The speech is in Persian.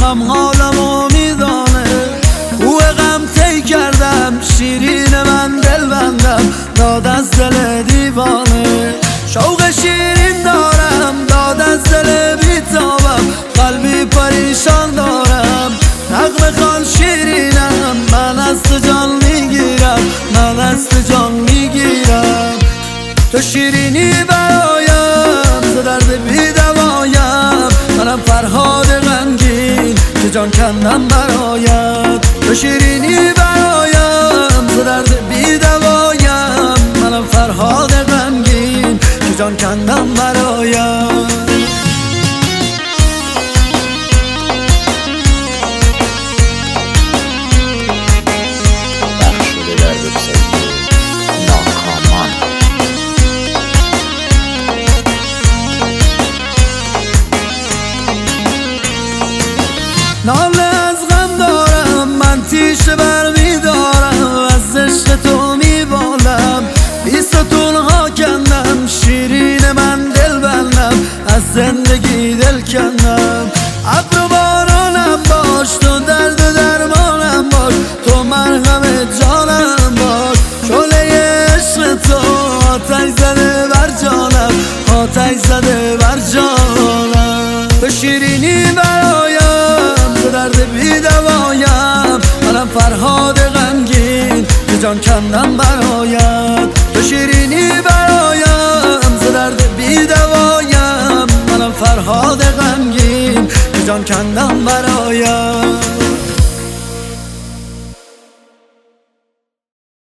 هم حالمو میدانه. او غم تی کردم شیرین من دل بندم داد از دل دیوانه. شوق شیرین دارم داد از دل بیتابم قلبی پریشان دارم. نغمه خوان شیرینم من از تو جان میگیرم من از تو جان میگیرم. تو شیرینی برایم ز درد بی دوایم منم فرهاد غمگین که جان کندم برایت. تو شیرینی برایم ز درد بی دوایم منم فرهاد غمگین که جان کندم برایت. ناله از غم دارم من تیشه بر میدارم از عشق تو میبالم. بیستونها کندم شیرین من دل بندم از زندگی دل کندم. ابر و بارانم باش تو درد و درمانم باش تو مرهم جانم باش. شعله عشق تو آتش زده بر جانم آتش زده بر جانم. تو شیرینی برایم ز درد بی دوایم منم فرهاد غمگین که جان کندم برایت. تو شیرینی برایم ز درد بی دوایم منم فرهاد غمگین که جان کندم برایت.